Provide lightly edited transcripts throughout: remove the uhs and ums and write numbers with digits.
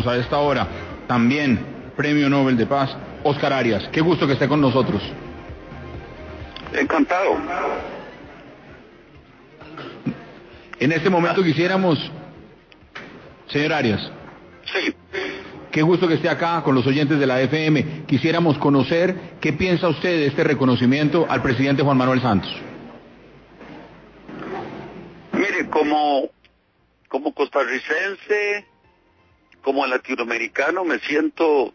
A esta hora, también Premio Nobel de Paz, Óscar Arias. Qué gusto que esté con nosotros. Encantado. En este momento quisiéramos, señor Arias. Sí. Qué gusto que esté acá con los oyentes de la FM. Quisiéramos conocer qué piensa usted de este reconocimiento al presidente Juan Manuel Santos. Mire, como costarricense, como latinoamericano, me siento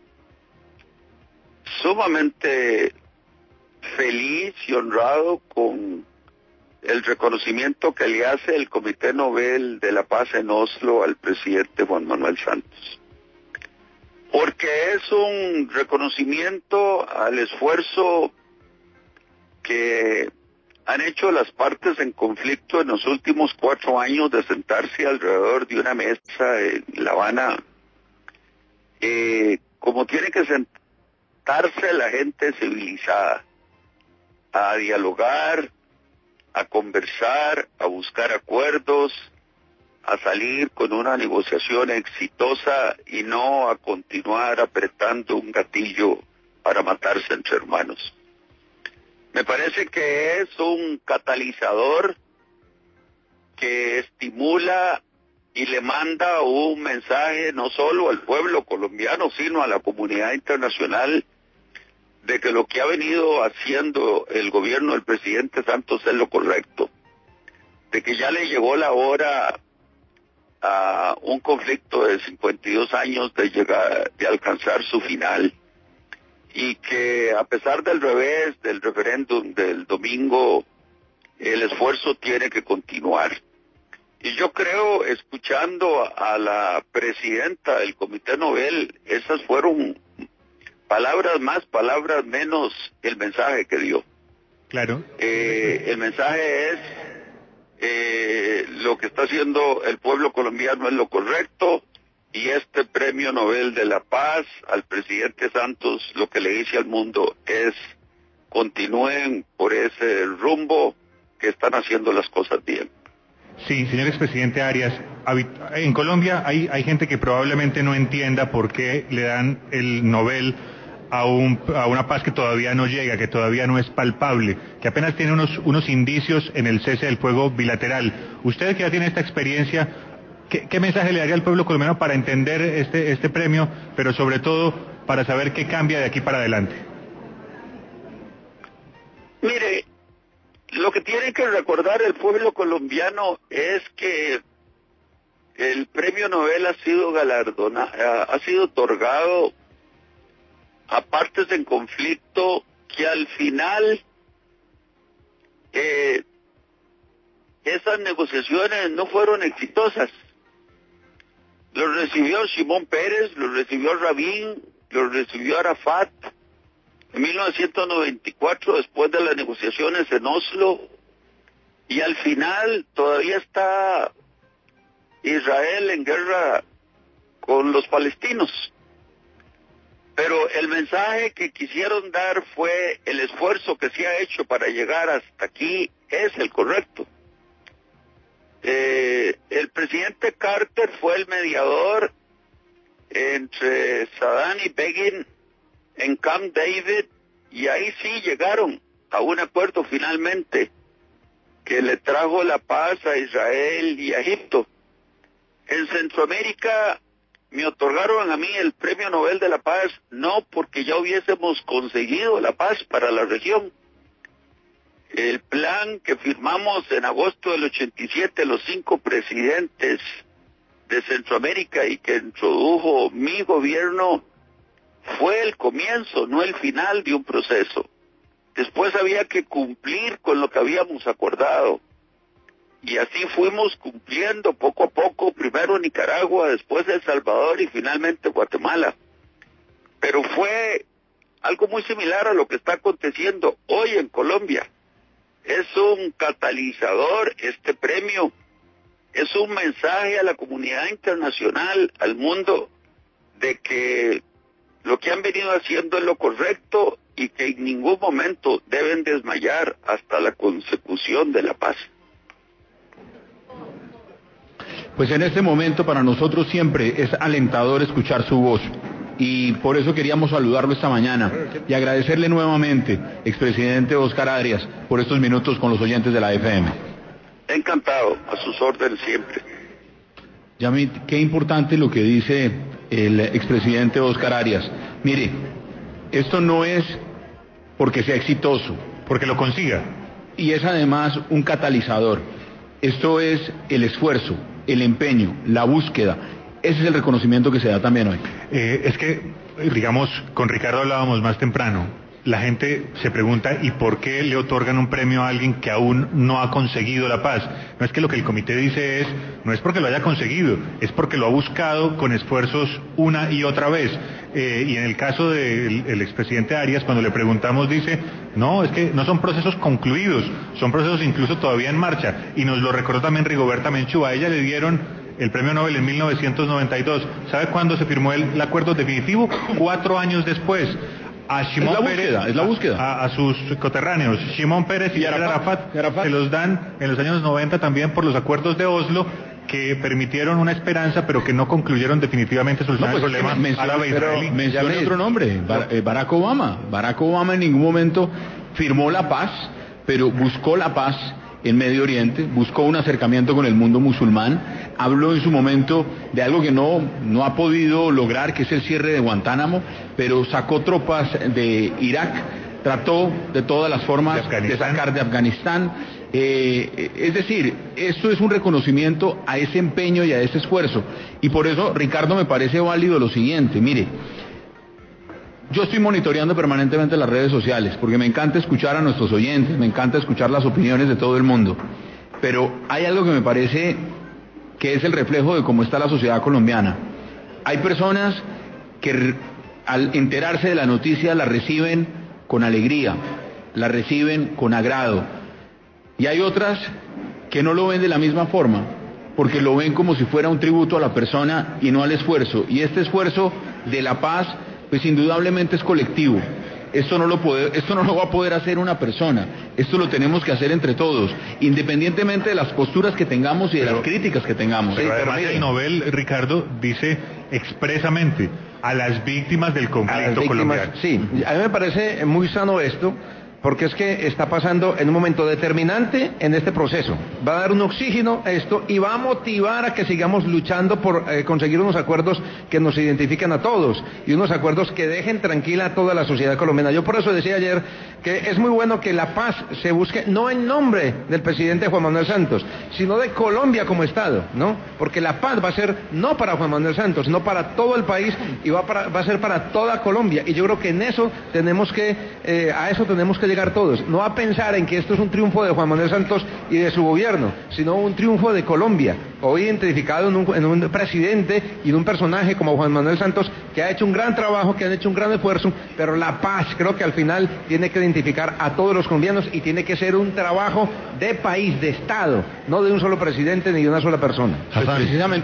sumamente feliz y honrado con el reconocimiento que le hace el Comité Nobel de la Paz en Oslo al presidente Juan Manuel Santos. Porque es un reconocimiento al esfuerzo que han hecho las partes en conflicto en los últimos 4 años de sentarse alrededor de una mesa en La Habana, como tiene que sentarse la gente civilizada, a dialogar, a conversar, a buscar acuerdos, a salir con una negociación exitosa y no a continuar apretando un gatillo para matarse entre hermanos. Me parece que es un catalizador que estimula y le manda un mensaje no solo al pueblo colombiano, sino a la comunidad internacional, de que lo que ha venido haciendo el gobierno del presidente Santos es lo correcto, de que ya le llegó la hora a un conflicto de 52 años de alcanzar su final, y que a pesar del revés del referéndum del domingo, el esfuerzo tiene que continuar. Y yo creo, escuchando a la presidenta del Comité Nobel, esas fueron palabras más, palabras menos, el mensaje que dio. Claro. El mensaje es, lo que está haciendo el pueblo colombiano es lo correcto, y este Premio Nobel de la Paz al presidente Santos lo que le dice al mundo es: continúen por ese rumbo, que están haciendo las cosas bien. Sí, señor expresidente Arias, en Colombia hay gente que probablemente no entienda por qué le dan el Nobel a una paz que todavía no llega, que todavía no es palpable, que apenas tiene unos indicios en el cese del fuego bilateral. Usted que ya tiene esta experiencia, ¿qué mensaje le daría al pueblo colombiano para entender este premio, pero sobre todo para saber qué cambia de aquí para adelante? Mire, lo que tiene que recordar el pueblo colombiano es que el Premio Nobel ha sido otorgado a partes en conflicto que al final esas negociaciones no fueron exitosas. Los recibió Shimon Peres, los recibió Rabin, los recibió Arafat en 1994, después de las negociaciones en Oslo, y al final todavía está Israel en guerra con los palestinos. Pero el mensaje que quisieron dar fue: el esfuerzo que se ha hecho para llegar hasta aquí es el correcto. El presidente Carter fue el mediador entre Saddam y Begin en Camp David, y ahí sí llegaron a un acuerdo finalmente que le trajo la paz a Israel y a Egipto. En Centroamérica me otorgaron a mí el Premio Nobel de la Paz no porque ya hubiésemos conseguido la paz para la región. El plan que firmamos en agosto del 87, los 5 presidentes de Centroamérica, y que introdujo mi gobierno, fue el comienzo, no el final de un proceso. Después había que cumplir con lo que habíamos acordado, y así fuimos cumpliendo poco a poco, primero Nicaragua, después El Salvador y finalmente Guatemala. Pero fue algo muy similar a lo que está aconteciendo hoy en Colombia. Es un catalizador este premio, es un mensaje a la comunidad internacional, al mundo, de que lo que han venido haciendo es lo correcto y que en ningún momento deben desmayar hasta la consecución de la paz. Pues en este momento para nosotros siempre es alentador escuchar su voz. Y por eso queríamos saludarlo esta mañana y agradecerle nuevamente, expresidente Óscar Arias, por estos minutos con los oyentes de la FM. Encantado, a sus órdenes siempre. Yamit, qué importante lo que dice el expresidente Óscar Arias. Mire, esto no es porque sea exitoso, porque lo consiga. Y es además un catalizador. Esto es el esfuerzo, el empeño, la búsqueda. Ese es el reconocimiento que se da también hoy. Es que, digamos, con Ricardo hablábamos más temprano, la gente se pregunta ¿y por qué le otorgan un premio a alguien que aún no ha conseguido la paz? No es que lo que el comité dice no es porque lo haya conseguido, es porque lo ha buscado con esfuerzos una y otra vez. Y en el caso del expresidente Arias, cuando le preguntamos, dice, no, es que no son procesos concluidos, son procesos incluso todavía en marcha. Y nos lo recordó también Rigoberta Menchú, a ella le dieron el premio Nobel en 1992. ¿Sabe cuándo se firmó el acuerdo definitivo? 4 años después. A Shimon Peres, es la búsqueda. A sus coterráneos, Shimon Peres y Arafat se los dan en los años 90 también por los acuerdos de Oslo, que permitieron una esperanza, pero que no concluyeron definitivamente solucionar el problema árabe-israelí. Mencione otro nombre, Barack Obama. Barack Obama en ningún momento firmó la paz, pero buscó la paz en Medio Oriente, buscó un acercamiento con el mundo musulmán, habló en su momento de algo que no ha podido lograr, que es el cierre de Guantánamo, pero sacó tropas de Irak, trató de todas las formas de sacar de Afganistán. Es decir, esto es un reconocimiento a ese empeño y a ese esfuerzo. Y por eso, Ricardo, me parece válido lo siguiente, mire, yo estoy monitoreando permanentemente las redes sociales, porque me encanta escuchar a nuestros oyentes, me encanta escuchar las opiniones de todo el mundo, pero hay algo que me parece que es el reflejo de cómo está la sociedad colombiana. Hay personas que al enterarse de la noticia la reciben con alegría, la reciben con agrado, y hay otras que no lo ven de la misma forma, porque lo ven como si fuera un tributo a la persona y no al esfuerzo, y este esfuerzo de la paz pues indudablemente es colectivo. Esto no lo va a poder hacer una persona, esto lo tenemos que hacer entre todos, independientemente de las posturas que tengamos y de las críticas que tengamos. Pero además el Nobel, Ricardo, dice expresamente a las víctimas del conflicto colombiano. Sí, a mí me parece muy sano esto, porque es que está pasando en un momento determinante en este proceso. Va a dar un oxígeno a esto y va a motivar a que sigamos luchando por conseguir unos acuerdos que nos identifiquen a todos y unos acuerdos que dejen tranquila a toda la sociedad colombiana. Yo por eso decía ayer que es muy bueno que la paz se busque no en nombre del presidente Juan Manuel Santos, sino de Colombia como Estado, ¿no? Porque la paz va a ser no para Juan Manuel Santos, sino para todo el país y va a ser para toda Colombia. Y yo creo que en eso tenemos que, a eso tenemos que llegar todos, no a pensar en que esto es un triunfo de Juan Manuel Santos y de su gobierno, sino un triunfo de Colombia, hoy identificado en un presidente y en un personaje como Juan Manuel Santos, que ha hecho un gran trabajo, que han hecho un gran esfuerzo, pero la paz creo que al final tiene que identificar a todos los colombianos y tiene que ser un trabajo de país, de Estado, no de un solo presidente ni de una sola persona. Pues precisamente